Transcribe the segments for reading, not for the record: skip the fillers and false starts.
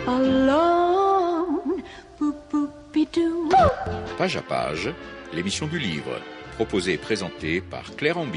alone. Boop-boop-be-doo. Page à page, l'émission du livre, proposée et présentée par Claire Ambille.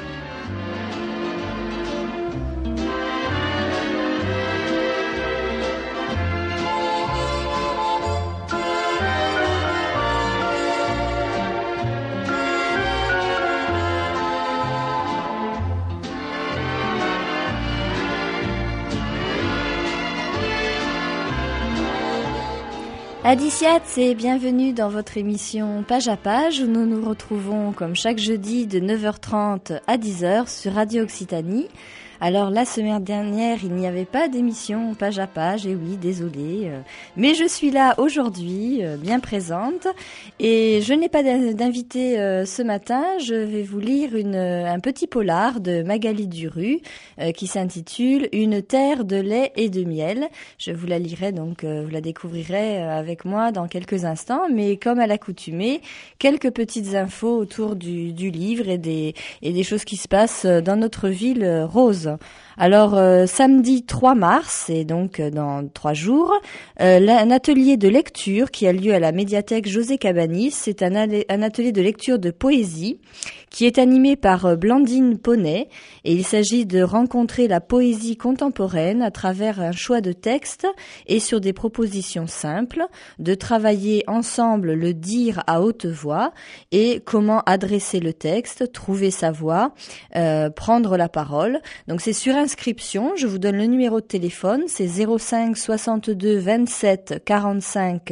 Adiciats et bienvenue dans votre émission Page à Page où nous nous retrouvons comme chaque jeudi de 9h30 à 10h sur Radio Occitanie. Alors la semaine dernière, il n'y avait pas d'émission Page à Page, et oui, désolée, mais je suis là aujourd'hui, bien présente, et je n'ai pas d'invité ce matin. Je vais vous lire un petit polar de Magali Duru qui s'intitule Une terre de lait et de miel. Je vous la lirai, donc vous la découvrirez avec moi dans quelques instants, mais comme à l'accoutumée, quelques petites infos autour du livre et des choses qui se passent dans notre ville rose. Alors samedi 3 mars, et donc dans 3 jours, un atelier de lecture qui a lieu à la médiathèque José Cabanis. C'est un atelier de lecture de poésie qui est animé par Blandine Poney, et il s'agit de rencontrer la poésie contemporaine à travers un choix de textes et sur des propositions simples, de travailler ensemble le dire à haute voix et comment adresser le texte, trouver sa voix, prendre la parole. Donc c'est sur inscription, je vous donne le numéro de téléphone, c'est 05 62 27 45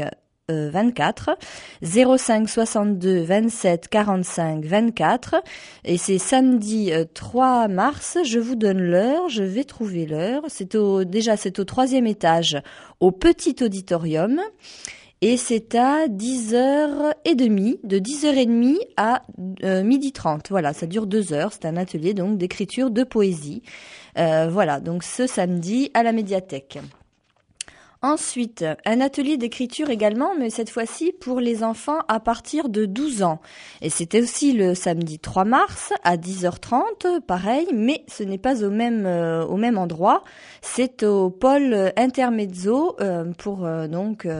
24, 05 62 27 45 24, et c'est samedi 3 mars. Je vous donne l'heure, je vais trouver l'heure. C'est au 3e étage, au petit auditorium, et c'est à 10h30, de 10h30 à 12h30. Voilà, ça dure 2 heures. C'est un atelier donc d'écriture de poésie. Voilà, donc ce samedi à la médiathèque. Ensuite, un atelier d'écriture également, mais cette fois-ci pour les enfants à partir de 12 ans. Et c'était aussi le samedi 3 mars à 10h30, pareil, mais ce n'est pas au même endroit. C'est au pôle Intermezzo pour à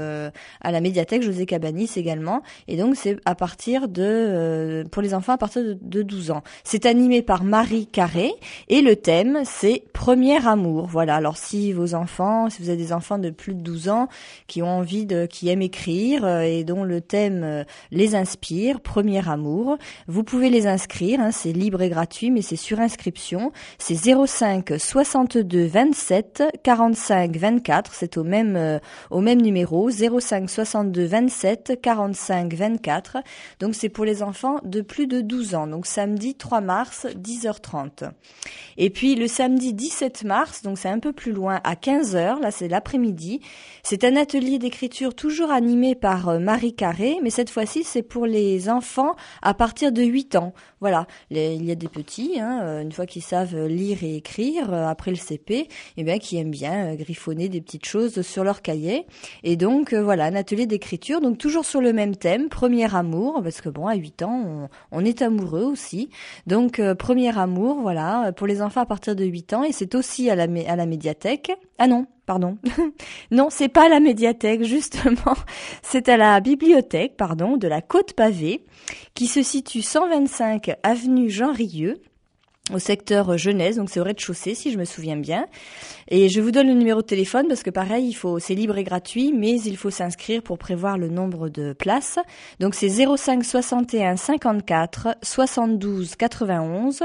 la médiathèque José Cabanis également. Et donc c'est à partir pour les enfants à partir de 12 ans. C'est animé par Marie Carré et le thème c'est Premier amour. Voilà. Alors si vous avez des enfants de plus de 12 ans qui ont qui aiment écrire et dont le thème les inspire, Premier amour, vous pouvez les inscrire, c'est libre et gratuit, mais c'est sur inscription. C'est 05 62 27 45 24, c'est au même numéro, 05 62 27 45 24. Donc c'est pour les enfants de plus de 12 ans. Donc samedi 3 mars 10h30. Et puis le samedi 17 mars, donc c'est un peu plus loin, à 15h, là c'est l'après-midi. C'est un atelier d'écriture toujours animé par Marie Carré, mais cette fois-ci c'est pour les enfants à partir de 8 ans. Voilà, il y a des petits, une fois qu'ils savent lire et écrire après le CP, qui aiment bien griffonner des petites choses sur leur cahier. Et donc voilà, un atelier d'écriture, donc toujours sur le même thème, Premier amour, parce que à 8 ans on est amoureux aussi. Donc Premier amour, voilà, pour les enfants à partir de 8 ans, et c'est aussi à la médiathèque. Ah non, pardon. Non, c'est pas à la médiathèque, justement. C'est à la bibliothèque, de la Côte-Pavée, qui se situe 125 avenue Jean Rieux, au secteur jeunesse, donc c'est au rez-de-chaussée si je me souviens bien. Et je vous donne le numéro de téléphone parce que pareil, c'est libre et gratuit, mais il faut s'inscrire pour prévoir le nombre de places. Donc c'est 05 61 54 72 91,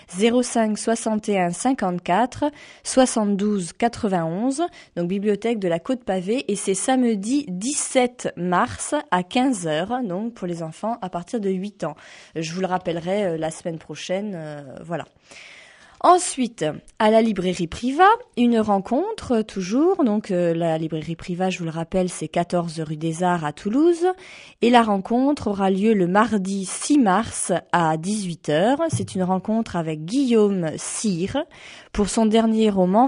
05 61 54 72 91, donc bibliothèque de la Côte-Pavée, et c'est samedi 17 mars à 15h, donc pour les enfants à partir de 8 ans. Je vous le rappellerai la semaine prochaine, voilà. Ensuite, à la librairie Priva, une rencontre toujours. Donc la librairie Priva, je vous le rappelle, c'est 14 rue des Arts à Toulouse. Et la rencontre aura lieu le mardi 6 mars à 18h. C'est une rencontre avec Guillaume Cyr pour son premier roman,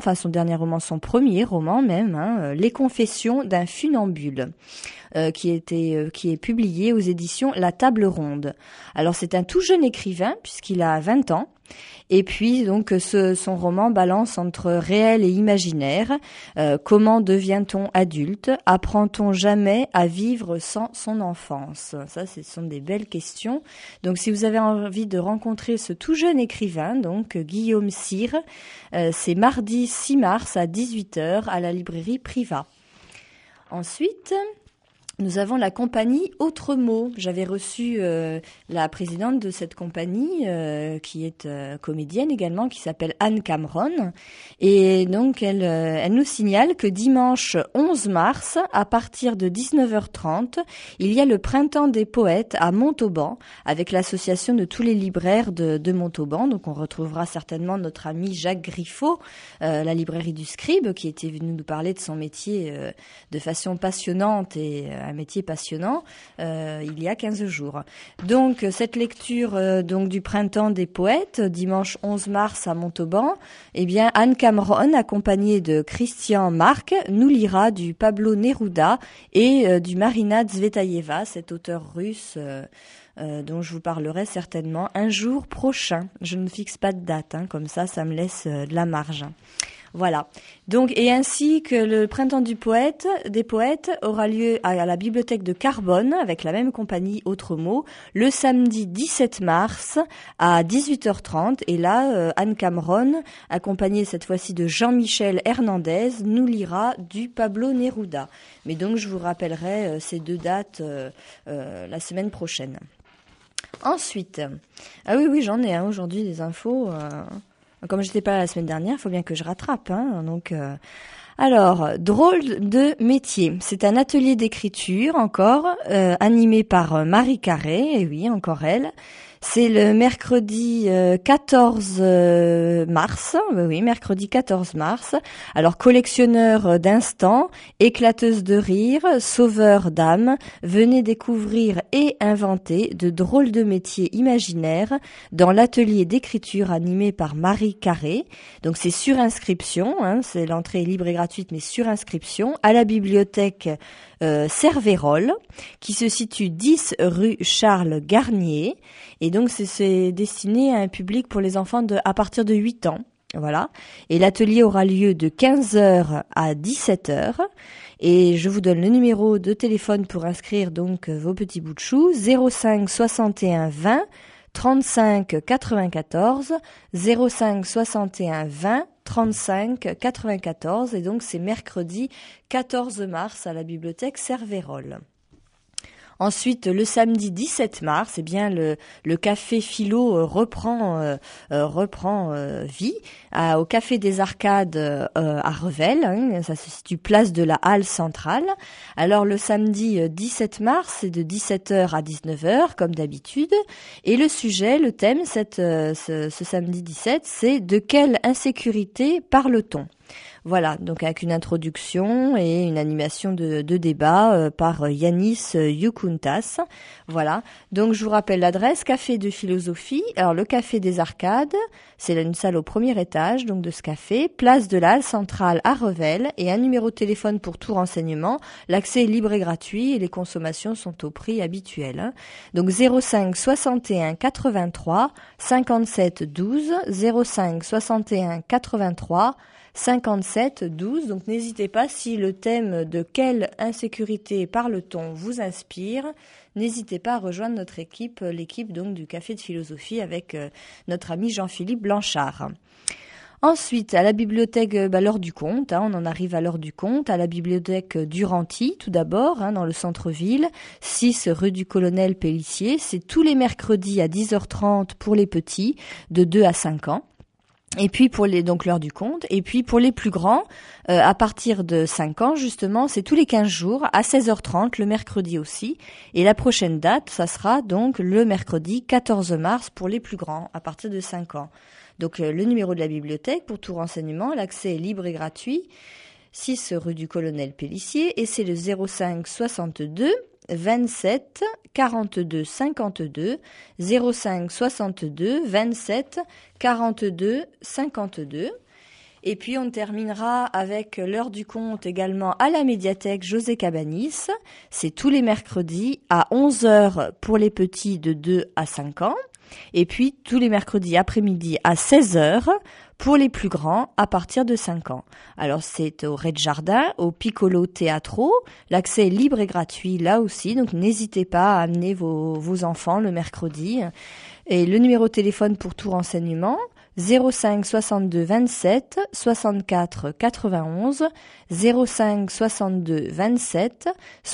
même, Les Confessions d'un funambule. Qui est publié aux éditions La Table Ronde. Alors c'est un tout jeune écrivain puisqu'il a 20 ans. Et puis donc son roman balance entre réel et imaginaire. Comment devient-on adulte? Apprend-on jamais à vivre sans son enfance? Ça, ce sont des belles questions. Donc si vous avez envie de rencontrer ce tout jeune écrivain, donc Guillaume Cyr, c'est mardi 6 mars à 18h à la librairie Privat. Ensuite, nous avons la compagnie Autre Mot. J'avais reçu la présidente de cette compagnie, qui est comédienne également, qui s'appelle Anne Cameron. Et donc, elle nous signale que dimanche 11 mars, à partir de 19h30, il y a le Printemps des poètes à Montauban, avec l'association de tous les libraires de Montauban. Donc, on retrouvera certainement notre ami Jacques Griffo, la librairie du Scribe, qui était venu nous parler de son métier de façon passionnante et un métier passionnant il y a 15 jours. Donc cette lecture donc du Printemps des poètes dimanche 11 mars à Montauban, eh bien Anne Cameron accompagnée de Christian Marc nous lira du Pablo Neruda et du Marina Tsvetaeva, cet auteur russe dont je vous parlerai certainement un jour prochain. Je ne fixe pas de date, comme ça me laisse de la marge. Voilà. Donc, et ainsi que le Printemps des poètes aura lieu à la bibliothèque de Carbone avec la même compagnie Autre Mot le samedi 17 mars à 18h30. Et là, Anne Cameron, accompagnée cette fois-ci de Jean-Michel Hernandez, nous lira du Pablo Neruda. Mais donc, je vous rappellerai ces deux dates la semaine prochaine. Ensuite, oui, j'en ai aujourd'hui des infos. Comme j'étais pas là la semaine dernière, il faut bien que je rattrape. Alors, drôle de métier. C'est un atelier d'écriture encore, animé par Marie Carré. Et oui, encore elle. C'est le mercredi 14 mars. Oui, mercredi 14 mars. Alors, collectionneur d'instants, éclateuse de rire, sauveur d'âme, venez découvrir et inventer de drôles de métiers imaginaires dans l'atelier d'écriture animé par Marie Carré. Donc, c'est sur inscription. C'est l'entrée est libre et gratuite, mais sur inscription à la bibliothèque Cervérol, qui se situe 10 rue Charles Garnier. Et donc, c'est destiné à un public pour les enfants à partir de 8 ans. Voilà. Et l'atelier aura lieu de 15h à 17h. Et je vous donne le numéro de téléphone pour inscrire donc vos petits bouts de chou. 05 61 20 35 94. 05 61 20 35 94. Et donc, c'est mercredi 14 mars à la bibliothèque Cervérol. Ensuite, le samedi 17 mars, bien le café philo reprend vie au café des Arcades à Revel. Ça se situe place de la Halle centrale. Alors le samedi 17 mars, c'est de 17h à 19h comme d'habitude. Et le sujet, le thème, ce samedi 17, c'est de quelle insécurité parle-t-on ? Voilà, donc avec une introduction et une animation de débat par Yanis Youkountas. Voilà, donc je vous rappelle l'adresse, Café de Philosophie. Alors le Café des Arcades, c'est une salle au premier étage donc de ce café, place de la Halle centrale à Revel et un numéro de téléphone pour tout renseignement. L'accès est libre et gratuit et les consommations sont au prix habituel. Donc 05 61 83 57 12, 05 61 83 57 12. Donc n'hésitez pas, si le thème de quelle insécurité parle-t-on vous inspire, n'hésitez pas à rejoindre notre équipe, l'équipe donc du Café de Philosophie avec notre ami Jean-Philippe Blanchard. Ensuite, à la bibliothèque, l'heure du conte, on en arrive à l'heure du conte, à la bibliothèque Duranty, tout d'abord, dans le centre-ville, 6 rue du Colonel Pélissier. C'est tous les mercredis à 10h30 pour les petits, de 2 à 5 ans. Et puis donc l'heure du conte, et puis pour les plus grands, à partir de 5 ans justement, c'est tous les 15 jours à 16h30, le mercredi aussi. Et la prochaine date, ça sera donc le mercredi 14 mars pour les plus grands, à partir de 5 ans. Donc le numéro de la bibliothèque pour tout renseignement, l'accès est libre et gratuit, 6 rue du Colonel Pélissier, et c'est le 05 62 27 42 52, 05 62 27 42 52. Et puis on terminera avec l'heure du conte également à la médiathèque José Cabanis. C'est tous les mercredis à 11h pour les petits de 2 à 5 ans. Et puis tous les mercredis après-midi à 16h pour les plus grands à partir de 5 ans. Alors c'est au Red Jardin, au Piccolo Teatro. L'accès est libre et gratuit là aussi, donc n'hésitez pas à amener vos enfants le mercredi. Et le numéro de téléphone pour tout renseignement, 05 62 27 64 91, 05 62 27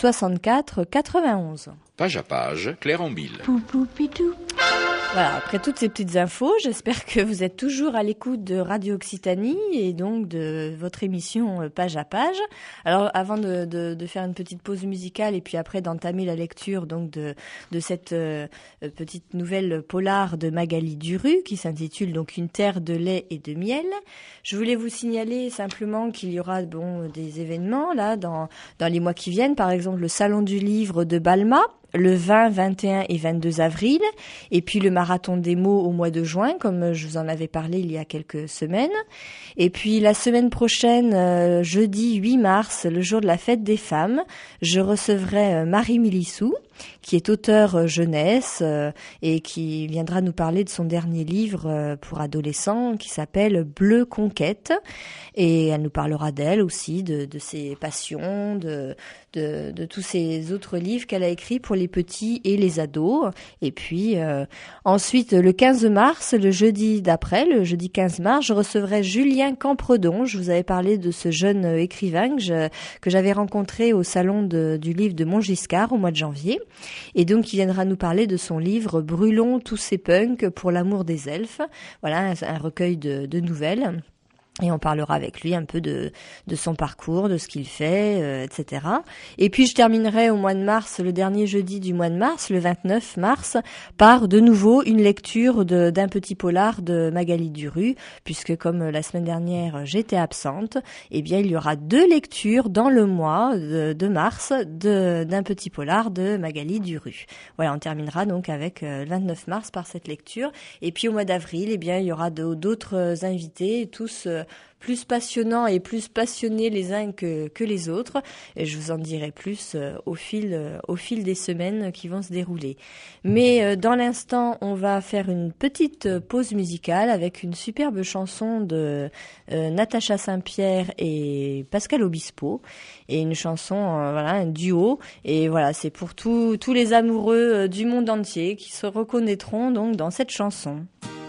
64 91. Page à page, Claire Ambille. Poupou-pidou. Voilà, après toutes ces petites infos, j'espère que vous êtes toujours à l'écoute de Radio Occitanie et donc de votre émission Page à page. Alors avant de faire une petite pause musicale et puis après d'entamer la lecture donc de cette petite nouvelle polar de Magali Duru qui s'intitule donc Une terre de lait et de miel, je voulais vous signaler simplement qu'il y aura des événements là dans les mois qui viennent, par exemple le Salon du Livre de Balma, le 20, 21 et 22 avril, et puis le marathon des mots au mois de juin, comme je vous en avais parlé il y a quelques semaines. Et puis la semaine prochaine, jeudi 8 mars, le jour de la fête des femmes, je recevrai Marie Milissou, qui est auteure jeunesse et qui viendra nous parler de son dernier livre pour adolescents qui s'appelle Bleu Conquête. Et elle nous parlera d'elle aussi, de ses passions, de tous ces autres livres qu'elle a écrits pour les petits et les ados. Et puis ensuite, le 15 mars, le jeudi d'après, le jeudi 15 mars, je recevrai Julien Campredon. Je vous avais parlé de ce jeune écrivain que j'avais rencontré au salon du livre de Montgiscard au mois de janvier. Et donc, il viendra nous parler de son livre Brûlons tous ces punks pour l'amour des elfes. Voilà, un recueil de nouvelles. Et on parlera avec lui un peu de son parcours, de ce qu'il fait, etc. Et puis je terminerai au mois de mars, le dernier jeudi du mois de mars, le 29 mars, par de nouveau une lecture d'un petit polar de Magali Duru, puisque comme la semaine dernière j'étais absente, eh bien il y aura 2 lectures dans le mois de mars d'un petit polar de Magali Duru. Voilà, on terminera donc avec le 29 mars par cette lecture. Et puis au mois d'avril, eh bien il y aura d'autres invités, tous plus passionnants et plus passionnés les uns que les autres. Et je vous en dirai plus au fil des semaines qui vont se dérouler. Mais dans l'instant, on va faire une petite pause musicale avec une superbe chanson de Natacha Saint-Pierre et Pascal Obispo. Et une chanson, voilà, un duo. Et voilà, c'est pour tous les amoureux du monde entier qui se reconnaîtront donc dans cette chanson.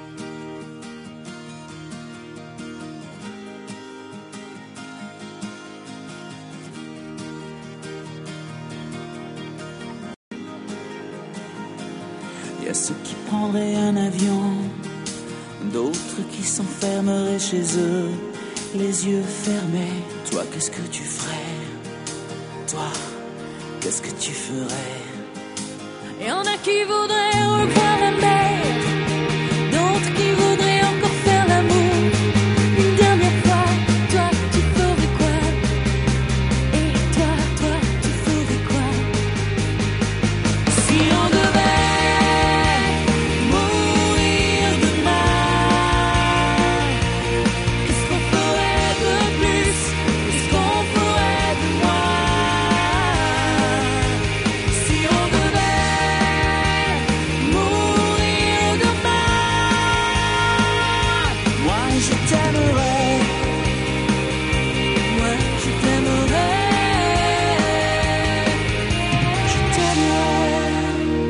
Il y a ceux qui prendraient un avion, d'autres qui s'enfermeraient chez eux, les yeux fermés. Toi, qu'est-ce que tu ferais? Toi, qu'est-ce que tu ferais? Il y en a qui voudraient revoir la mer, d'autres qui voudraient encore faire l'amour une dernière fois. Toi, tu ferais quoi? Et toi, tu ferais quoi? Si on devait mourir demain, qu'est-ce qu'on ferait de plus? Qu'est-ce qu'on ferait de moins? Si on devait mourir demain, Moi, je t'aimerais. moi je t'aimerais, Je t'aimerais.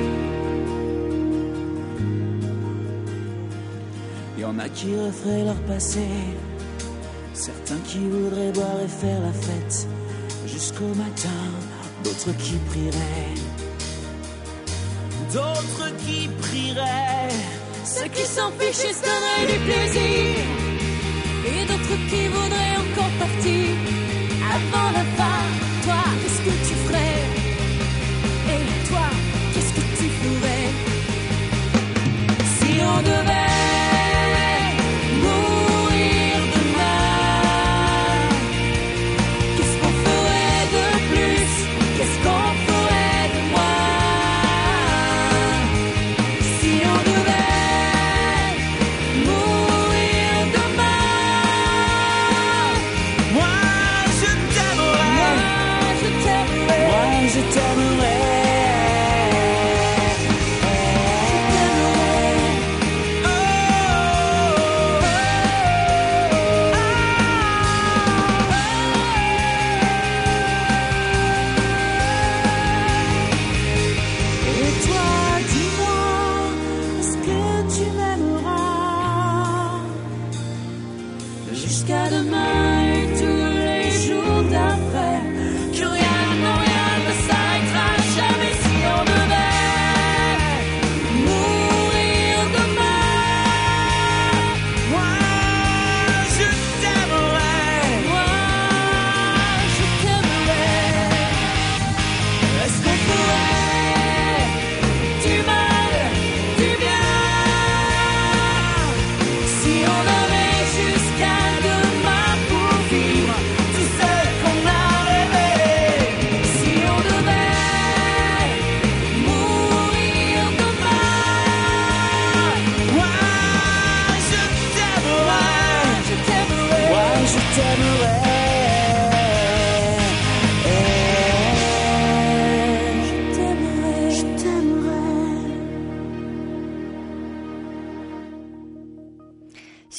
Il y en a qui referaient leur passé, certains qui voudraient boire et faire la fête jusqu'au matin, d'autres qui prieraient, d'autres qui prieraient. ceux qui s'en fichent et se donneraient du plaisir, et d'autres qui voudraient encore partir avant la fin. Toi, qu'est-ce que tu ferais? Et toi, qu'est-ce que tu ferais? Si on devait mourir demain, qu'est-ce qu'on ferait de plus? Qu'est-ce qu'on ferait de moins? Si on devait mourir demain, Moi, je t'aimerais.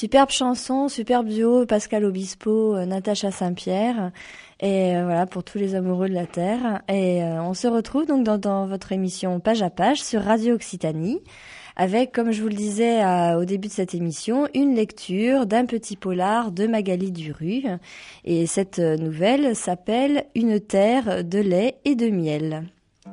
Superbe chanson, superbe duo, Pascal Obispo, Natacha Saint-Pierre. Et voilà, pour tous les amoureux de la Terre. Et on se retrouve donc dans votre émission Page à Page sur Radio Occitanie, avec, comme je vous le disais au début de cette émission, une lecture d'un petit polar de Magali Duru. Et cette nouvelle s'appelle « Une terre de lait et de miel ».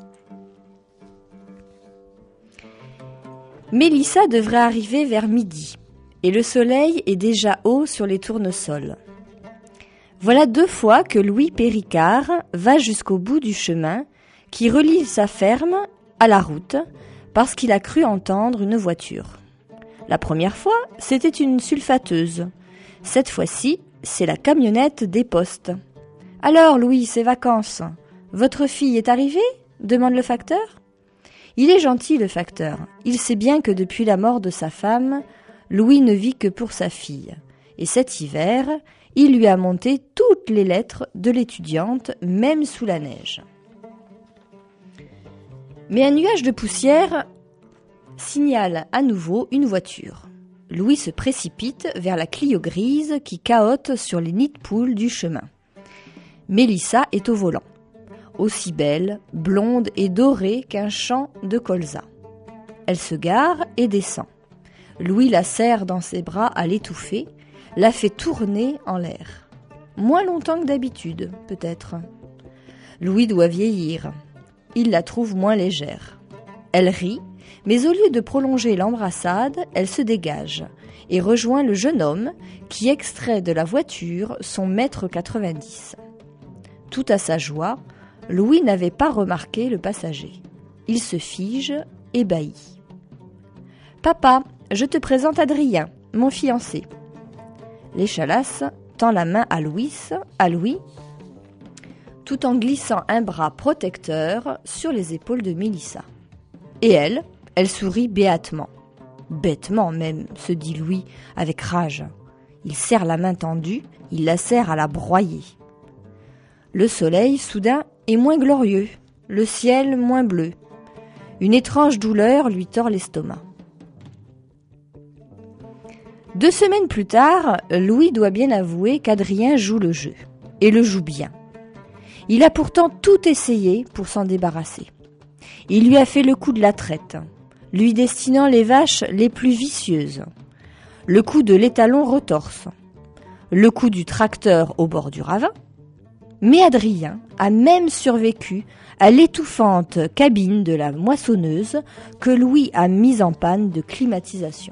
Mélissa devrait arriver vers midi, et le soleil est déjà haut sur les tournesols. Voilà 2 fois que Louis Péricard va jusqu'au bout du chemin qui relie sa ferme à la route parce qu'il a cru entendre une voiture. La première fois, c'était une sulfateuse. Cette fois-ci, c'est la camionnette des postes. « Alors, Louis, c'est vacances. Votre fille est arrivée ?» demande le facteur. Il est gentil, le facteur. Il sait bien que depuis la mort de sa femme, Louis ne vit que pour sa fille. Et cet hiver, il lui a monté toutes les lettres de l'étudiante, même sous la neige. Mais un nuage de poussière signale à nouveau une voiture. Louis se précipite vers la Clio grise qui cahote sur les nids de poules du chemin. Mélissa est au volant. Aussi belle, blonde et dorée qu'un champ de colza. Elle se gare et descend. Louis la serre dans ses bras à l'étouffer, la fait tourner en l'air. Moins longtemps que d'habitude, peut-être. Louis doit vieillir. Il la trouve moins légère. Elle rit, mais au lieu de prolonger l'embrassade, elle se dégage et rejoint le jeune homme qui extrait de la voiture son 1,90 m. Tout à sa joie, Louis n'avait pas remarqué le passager. Il se fige, ébahi. « Papa, je te présente Adrien, mon fiancé. » L'échalasse tend la main à Louis, tout en glissant un bras protecteur sur les épaules de Mélissa. Et elle sourit béatement. Bêtement même, se dit Louis avec rage. Il serre la main tendue, il la serre à la broyer. Le soleil, soudain, est moins glorieux, le ciel moins bleu. Une étrange douleur lui tord l'estomac. 2 semaines plus tard, Louis doit bien avouer qu'Adrien joue le jeu, et le joue bien. Il a pourtant tout essayé pour s'en débarrasser. Il lui a fait le coup de la traite, lui destinant les vaches les plus vicieuses, le coup de l'étalon retorse, le coup du tracteur au bord du ravin. Mais Adrien a même survécu à l'étouffante cabine de la moissonneuse que Louis a mise en panne de climatisation.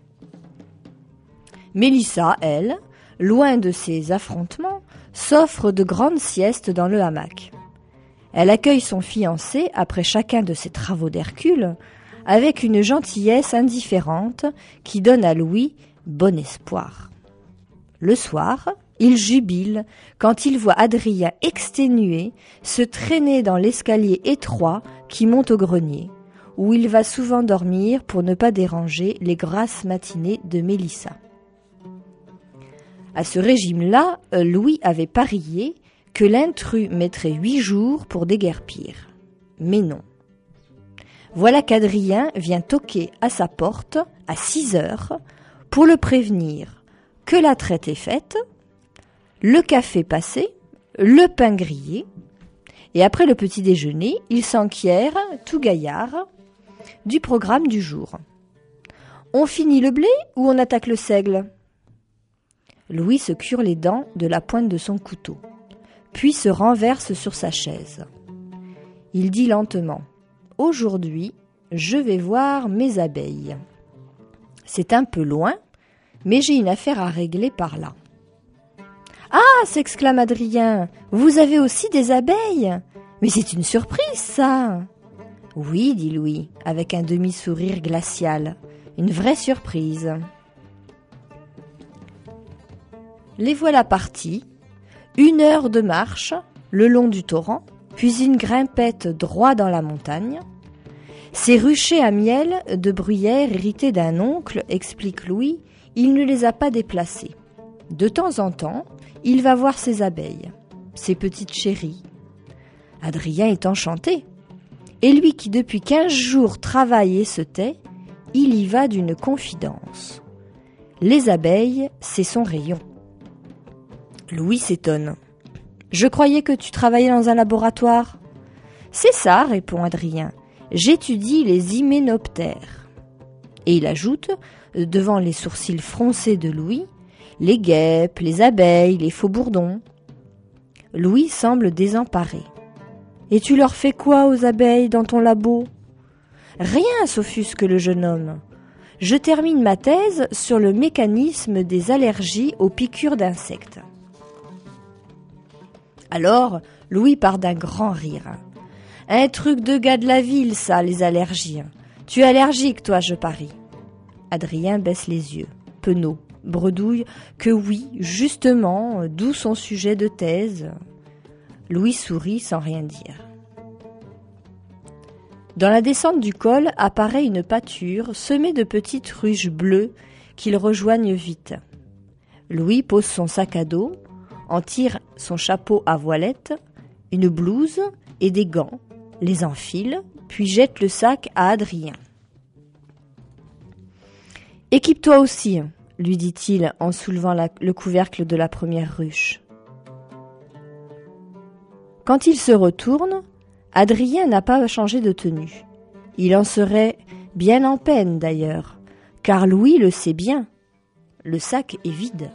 Mélissa, elle, loin de ces affrontements, s'offre de grandes siestes dans le hamac. Elle accueille son fiancé après chacun de ses travaux d'Hercule avec une gentillesse indifférente qui donne à Louis bon espoir. Le soir, il jubile quand il voit Adrien exténué se traîner dans l'escalier étroit qui monte au grenier, où il va souvent dormir pour ne pas déranger les grasses matinées de Mélissa. À ce régime-là, Louis avait parié que l'intrus mettrait 8 jours pour déguerpir. Mais non. Voilà qu'Adrien vient toquer à sa porte à 6 heures pour le prévenir que la traite est faite, le café passé, le pain grillé, et après le petit déjeuner, il s'enquiert, tout gaillard, du programme du jour. On finit le blé ou on attaque le seigle ? Louis se cure les dents de la pointe de son couteau, puis se renverse sur sa chaise. Il dit lentement : « Aujourd'hui, je vais voir mes abeilles. C'est un peu loin, mais j'ai une affaire à régler par là. » « Ah !» s'exclame Adrien, « vous avez aussi des abeilles ? Mais c'est une surprise, ça !»« Oui, » dit Louis, avec un demi-sourire glacial, « une vraie surprise. » Les voilà partis, 1 heure de marche, le long du torrent, puis une grimpette droit dans la montagne. Ces ruchers à miel de bruyère hérités d'un oncle, explique Louis, il ne les a pas déplacés. De temps en temps, il va voir ses abeilles, ses petites chéries. Adrien est enchanté. Et lui qui depuis 15 jours travaille et se tait, il y va d'une confidence. Les abeilles, c'est son rayon. Louis s'étonne. Je croyais que tu travaillais dans un laboratoire. C'est ça, répond Adrien. J'étudie les hyménoptères. Et il ajoute, devant les sourcils froncés de Louis, les guêpes, les abeilles, les faux-bourdons. Louis semble désemparé. Et tu leur fais quoi aux abeilles dans ton labo ? Rien, s'offusque le jeune homme. Je termine ma thèse sur le mécanisme des allergies aux piqûres d'insectes. Alors, Louis part d'un grand rire. Un truc de gars de la ville, ça, les allergies. Tu es allergique, toi, je parie. Adrien baisse les yeux, penaud, bredouille que oui, justement, d'où son sujet de thèse. Louis sourit sans rien dire. Dans la descente du col apparaît une pâture semée de petites ruches bleues qu'ils rejoignent vite. Louis pose son sac à dos, en tire son chapeau à voilette, une blouse et des gants, les enfile, puis jette le sac à Adrien. « Équipe-toi aussi », lui dit-il en soulevant le couvercle de la première ruche. Quand il se retourne, Adrien n'a pas changé de tenue. Il en serait bien en peine d'ailleurs, car Louis le sait bien. Le sac est vide.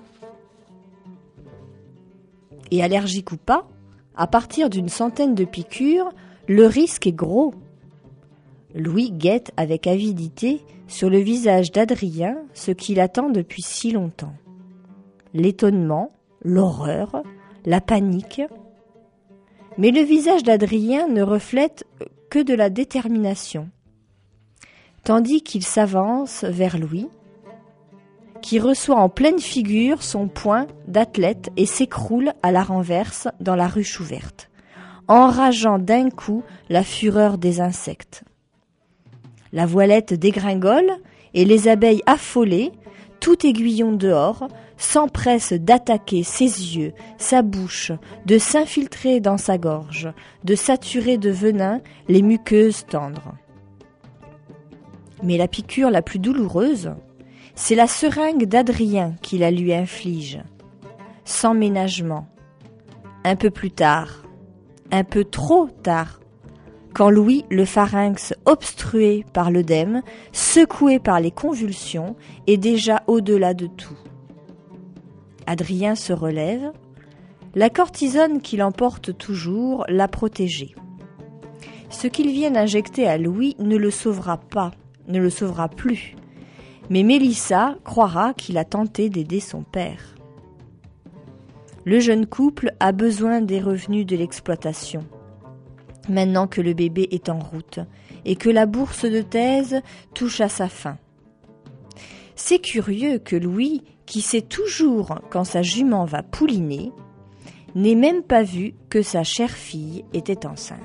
Et allergique ou pas, à partir d'une centaine de piqûres, le risque est gros. Louis guette avec avidité sur le visage d'Adrien ce qu'il attend depuis si longtemps. L'étonnement, l'horreur, la panique. Mais le visage d'Adrien ne reflète que de la détermination. Tandis qu'il s'avance vers Louis, qui reçoit en pleine figure son poing d'athlète et s'écroule à la renverse dans la ruche ouverte, enrageant d'un coup la fureur des insectes. La voilette dégringole et les abeilles affolées, tout aiguillon dehors, s'empressent d'attaquer ses yeux, sa bouche, de s'infiltrer dans sa gorge, de saturer de venin les muqueuses tendres. Mais la piqûre la plus douloureuse, c'est la seringue d'Adrien qui la lui inflige, sans ménagement. Un peu plus tard, un peu trop tard, quand Louis, le pharynx obstrué par l'œdème, secoué par les convulsions, est déjà au-delà de tout. Adrien se relève. La cortisone qui l'emporte toujours l'a protégé. Ce qu'ils viennent injecter à Louis ne le sauvera pas, ne le sauvera plus. Mais Mélissa croira qu'il a tenté d'aider son père. Le jeune couple a besoin des revenus de l'exploitation. Maintenant que le bébé est en route et que la bourse de thèse touche à sa fin. C'est curieux que Louis, qui sait toujours quand sa jument va pouliner, n'ait même pas vu que sa chère fille était enceinte.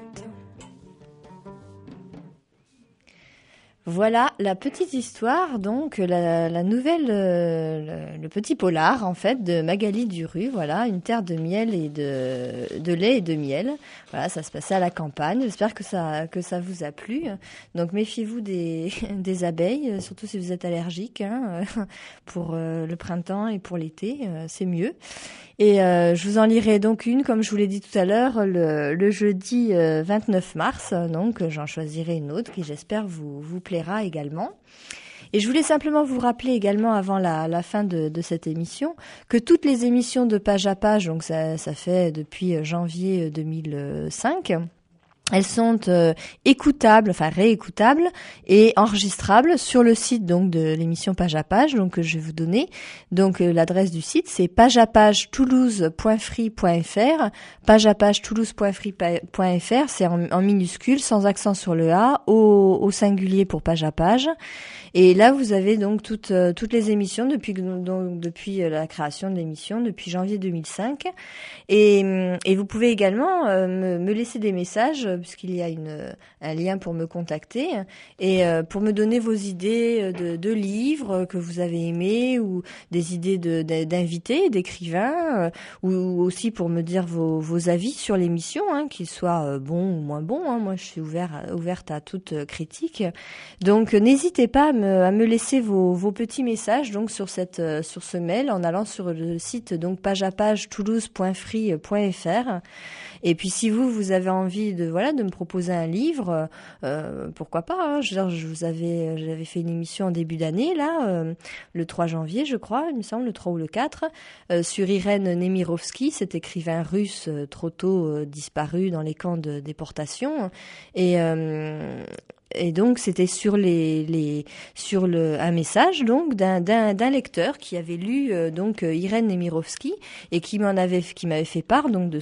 Voilà la petite histoire, donc la nouvelle, le petit polar en fait de Magali Duru. Voilà, une terre de miel et de lait et de miel. Voilà, ça se passait à la campagne. J'espère que ça vous a plu. Donc méfiez-vous des abeilles, surtout si vous êtes allergique, pour le printemps et pour l'été, c'est mieux. Et je vous en lirai donc une, comme je vous l'ai dit tout à l'heure, le jeudi 29 mars. Donc j'en choisirai une autre qui j'espère vous plaira également. Et je voulais simplement vous rappeler également avant la fin de cette émission que toutes les émissions de Page à Page, donc ça fait depuis janvier 2005, elles sont écoutables, enfin réécoutables et enregistrables sur le site donc de l'émission Page à Page, donc que je vais vous donner. Donc l'adresse du site c'est pageapagetoulouse.free.fr, pageapagetoulouse.free.fr, c'est en minuscule sans accent sur le A, au singulier pour Page à Page. Et là vous avez donc toutes les émissions depuis la création de l'émission depuis janvier 2005 et vous pouvez également me laisser des messages puisqu'il y a un lien pour me contacter et pour me donner vos idées de livres que vous avez aimés ou des idées d'invités, d'écrivains, ou aussi pour me dire vos avis sur l'émission, qu'ils soient bons ou moins bons. Moi, je suis ouverte à toute critique. Donc, n'hésitez pas à me laisser vos petits messages donc sur ce mail en allant sur le site donc pageapage-toulouse.free.fr. Et puis si vous avez envie de me proposer un livre, pourquoi pas. J'avais fait une émission en début d'année là, le 3 janvier je crois, il me semble, le 3 ou le 4, sur Irène Nemirovsky, cet écrivain russe trop tôt disparu dans les camps de déportation. Et donc c'était sur un message donc d'un lecteur qui avait lu Irène Nemirovsky et qui m'avait fait part donc de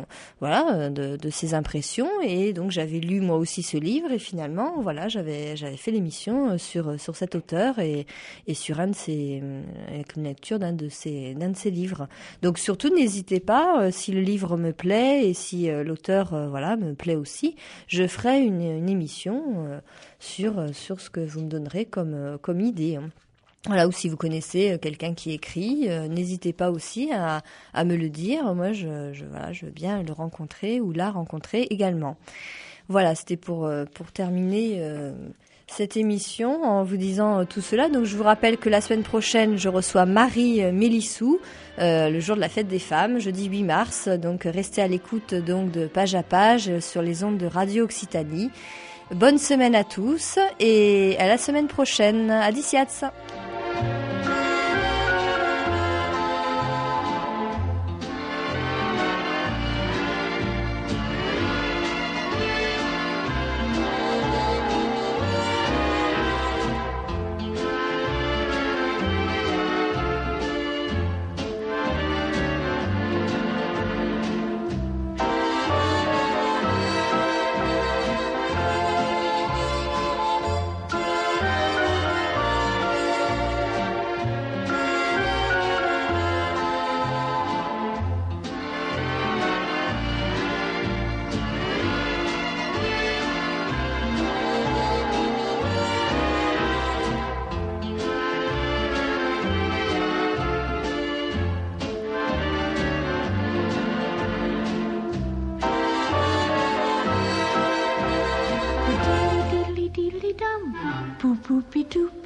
ses impressions, et donc j'avais lu moi aussi ce livre, et finalement j'avais fait l'émission sur cet auteur et sur avec une lecture d'un de ses livres. Donc surtout n'hésitez pas, si le livre me plaît et si l'auteur me plaît aussi, je ferai une émission sur ce que vous me donnerez comme idée. Voilà, ou si vous connaissez quelqu'un qui écrit, n'hésitez pas aussi à me le dire. Moi, je veux bien le rencontrer ou la rencontrer également. Voilà, c'était pour terminer cette émission en vous disant tout cela. Donc, je vous rappelle que la semaine prochaine, je reçois Marie Mélissou, le jour de la fête des femmes, jeudi 8 mars. Donc, restez à l'écoute donc de Page à Page sur les ondes de Radio Occitanie. Bonne semaine à tous et à la semaine prochaine. Adiciats. Boop boopy doop.